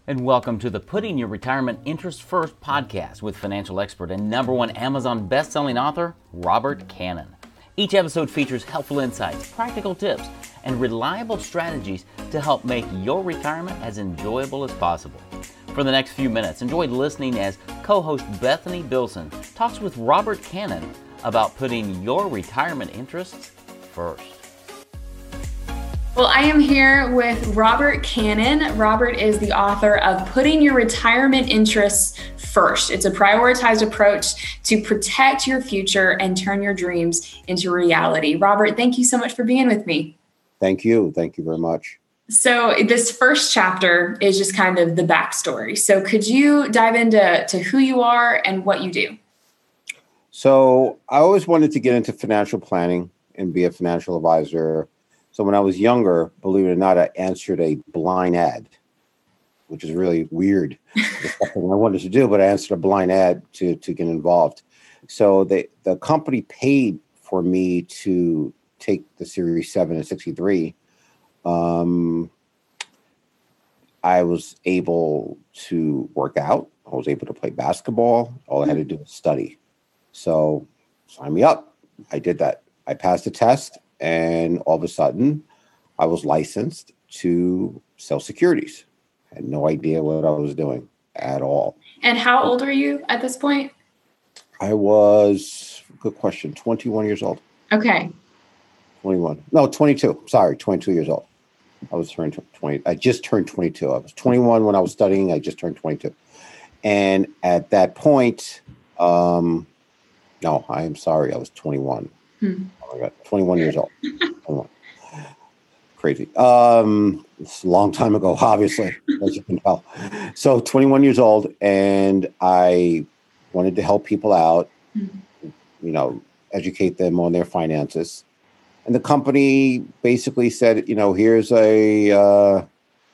And welcome to the Putting Your Retirement Interest First podcast with financial expert and #1 Amazon best-selling author, Robert Cannon. Each episode features helpful insights, practical tips, and reliable strategies to help make your retirement as enjoyable as possible. For the next few minutes, enjoy listening as co-host Bethany Bilson talks with Robert Cannon about putting your retirement interests first. Well, I am here with Robert Cannon. Robert is the author of Putting Your Retirement Interests First. It's a prioritized approach to protect your future and turn your dreams into reality. Robert, thank you so much for being with me. Thank you. Thank you very much. So this first chapter is just kind of the backstory. So could you dive into who you are and what you do? So I always wanted to get into financial planning and be a financial advisor. So when I was younger, believe it or not, I answered a blind ad, which is really weird. It's something I wanted to do, but I answered a blind ad to get involved. So the company paid for me to take the Series 7 and 63. I was able to work out. I was able to play basketball. All I had to do was study. So sign me up. I did that. I passed the test. And all of a sudden, I was licensed to sell securities. I had no idea what I was doing at all. And how old are you at this point? I was, good question, 21 years old. Okay. 21. No, 22. Sorry, 22 years old. I was turned 20. I just turned 22. I was 21 when I was studying. I just turned 22. And at that point, no, I am sorry. I was 21. Oh my God, 21 years old. 21. Crazy. It's a long time ago, obviously, as you can tell. So 21 years old, and I wanted to help people out, educate them on their finances. And the company basically said, here's a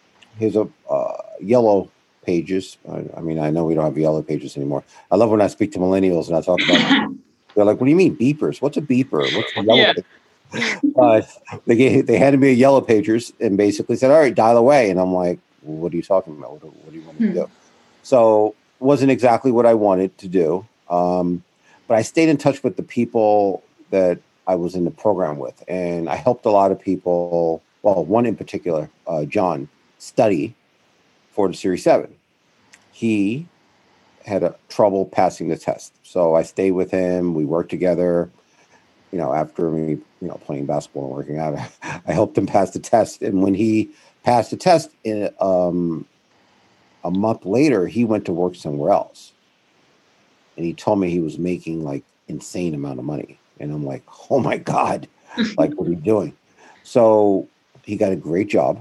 yellow pages. I mean, I know we don't have yellow pages anymore. I love when I speak to millennials and I talk about they're like, what do you mean beepers? What's a beeper? What's a yellow pager? They handed me a yellow pages and basically said, all right, dial away. And I'm like, what are you talking about? What do you want me to do? So it wasn't exactly what I wanted to do. But I stayed in touch with the people that I was in the program with. And I helped a lot of people. Well, one in particular, John, study for the Series 7. He had trouble passing the test. So I stayed with him. We worked together. After me, playing basketball and working out, I helped him pass the test. And when he passed the test, a month later, he went to work somewhere else. And he told me he was making like insane amount of money. And I'm like, oh my God, like, what are you doing? So he got a great job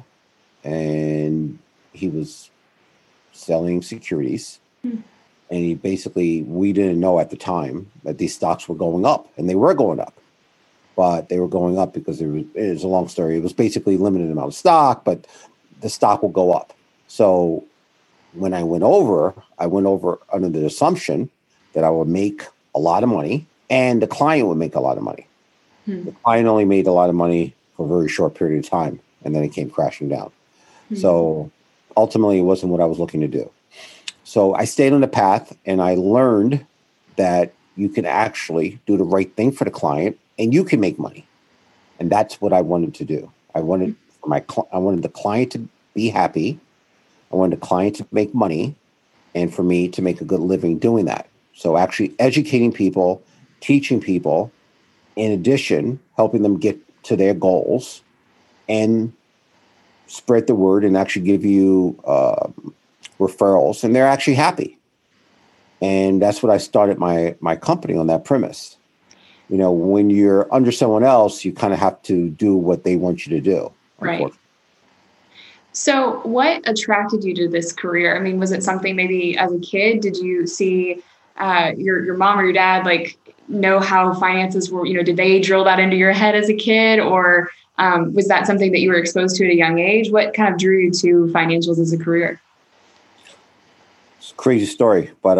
and he was selling securities. And we didn't know at the time that these stocks were going up, and they were going up, but they were going up because it was a long story. It was basically a limited amount of stock, but the stock will go up. So when I went over under the assumption that I would make a lot of money and the client would make a lot of money. The client only made a lot of money for a very short period of time, and then it came crashing down. So ultimately, it wasn't what I was looking to do. So I stayed on the path and I learned that you can actually do the right thing for the client and you can make money. And that's what I wanted to do. I wanted the client to be happy. I wanted the client to make money and for me to make a good living doing that. So actually educating people, teaching people, in addition, helping them get to their goals and spread the word and actually give you referrals, and they're actually happy. And that's what I started my company on that premise. When you're under someone else, you kind of have to do what they want you to do. Right. So what attracted you to this career? I mean, was it something maybe as a kid? Did you see your mom or your dad know how finances were? Did they drill that into your head as a kid, or was that something that you were exposed to at a young age? What kind of drew you to financials as a career? It's a crazy story, but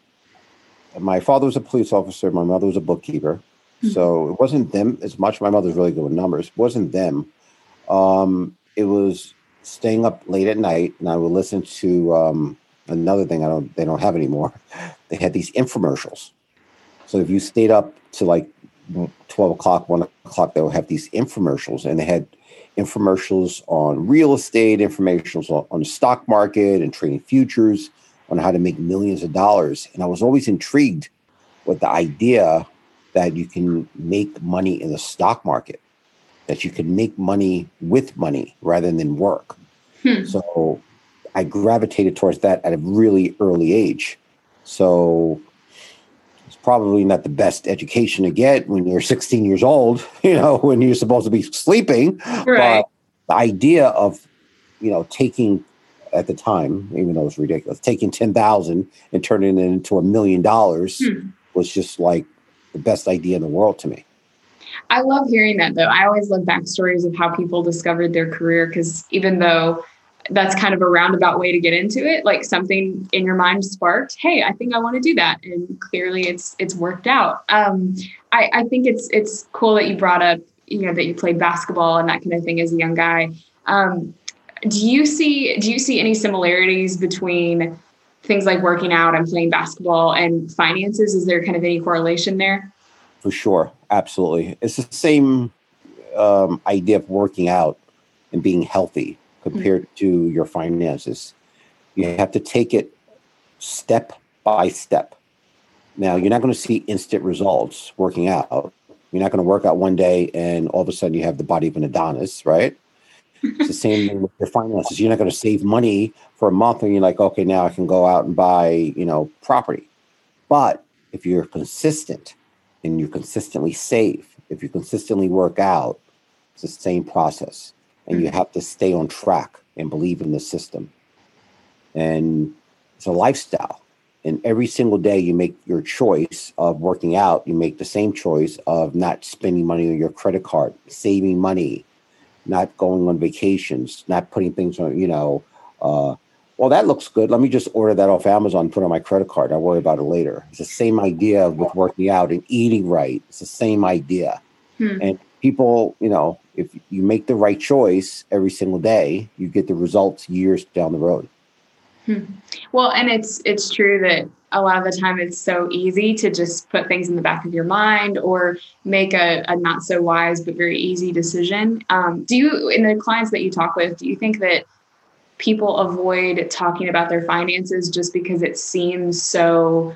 my father was a police officer. My mother was a bookkeeper. So it wasn't them as much. My mother's really good with numbers. It wasn't them. It was staying up late at night, and I would listen to another thing they don't have anymore. They had these infomercials. So if you stayed up to like 12 o'clock, 1 o'clock, they would have these infomercials, and they had infomercials on real estate, infomercials on the stock market and trading futures, on how to make millions of dollars. And I was always intrigued with the idea that you can make money in the stock market, that you can make money with money rather than work. So I gravitated towards that at a really early age. So it's probably not the best education to get when you're 16 years old, when you're supposed to be sleeping. Right. But the idea of, taking, at the time, even though it was ridiculous, taking 10,000 and turning it into $1 million was just like the best idea in the world to me. I love hearing that, though. I always love backstories of how people discovered their career, because even though that's kind of a roundabout way to get into it, like something in your mind sparked, hey, I think I want to do that. And clearly it's worked out. I think it's cool that you brought up, that you played basketball and that kind of thing as a young guy. Do you see any similarities between things like working out and playing basketball and finances? Is there kind of any correlation there? For sure. Absolutely. It's the same idea of working out and being healthy compared to your finances. You have to take it step by step. Now, you're not going to see instant results working out. You're not going to work out one day and all of a sudden you have the body of an Adonis, right? It's the same thing with your finances. You're not going to save money for a month and you're like, okay, now I can go out and buy, property. But if you're consistent and you consistently save, if you consistently work out, it's the same process. And you have to stay on track and believe in the system. And it's a lifestyle. And every single day you make your choice of working out, you make the same choice of not spending money on your credit card, saving money, not going on vacations, not putting things on, well, that looks good. Let me just order that off Amazon and put it on my credit card. I'll worry about it later. It's the same idea with working out and eating right. It's the same idea. And people, if you make the right choice every single day, you get the results years down the road. Well, and it's true that a lot of the time it's so easy to just put things in the back of your mind or make a not so wise but very easy decision. Do you, in the clients that you talk with, do you think that people avoid talking about their finances just because it seems so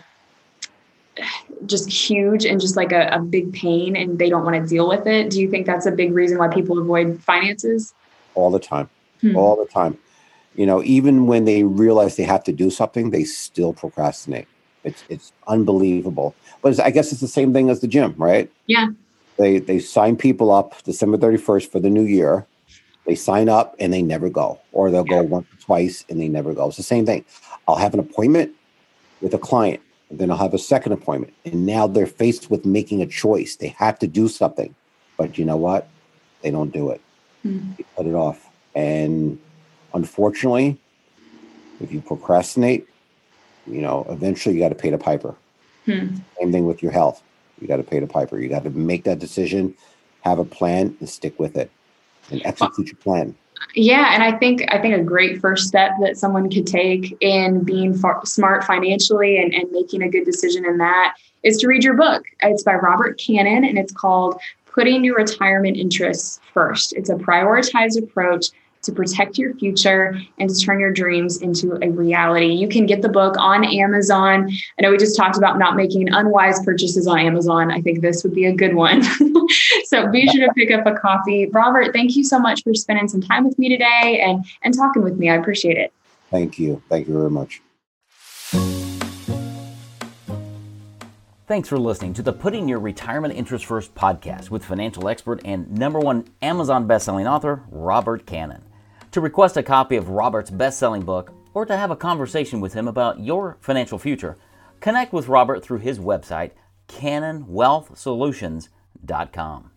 just huge and just like a big pain and they don't want to deal with it? Do you think that's a big reason why people avoid finances? All the time. All the time. Even when they realize they have to do something, they still procrastinate. It's unbelievable. But I guess it's the same thing as the gym, right? Yeah. They sign people up December 31st for the new year. They sign up and they never go, or they'll go once or twice and they never go. It's the same thing. I'll have an appointment with a client, and then I'll have a second appointment. And now they're faced with making a choice. They have to do something, but you know what? They don't do it. They put it off. And unfortunately, if you procrastinate, eventually you got to pay the piper. Same thing with your health. You got to pay the piper. You got to make that decision, have a plan, and stick with it, and execute your plan. Yeah, and I think a great first step that someone could take in being smart financially and making a good decision in that is to read your book. It's by Robert Cannon, and it's called Putting Your Retirement Interests First. It's a prioritized approach to protect your future and to turn your dreams into a reality. You can get the book on Amazon. I know we just talked about not making unwise purchases on Amazon. I think this would be a good one. So be sure to pick up a copy. Robert, thank you so much for spending some time with me today and talking with me. I appreciate it. Thank you. Thank you very much. Thanks for listening to the Putting Your Retirement Interest First podcast with financial expert and #1 Amazon bestselling author, Robert Cannon. To request a copy of Robert's best-selling book or to have a conversation with him about your financial future, connect with Robert through his website, CannonWealthSolutions.com.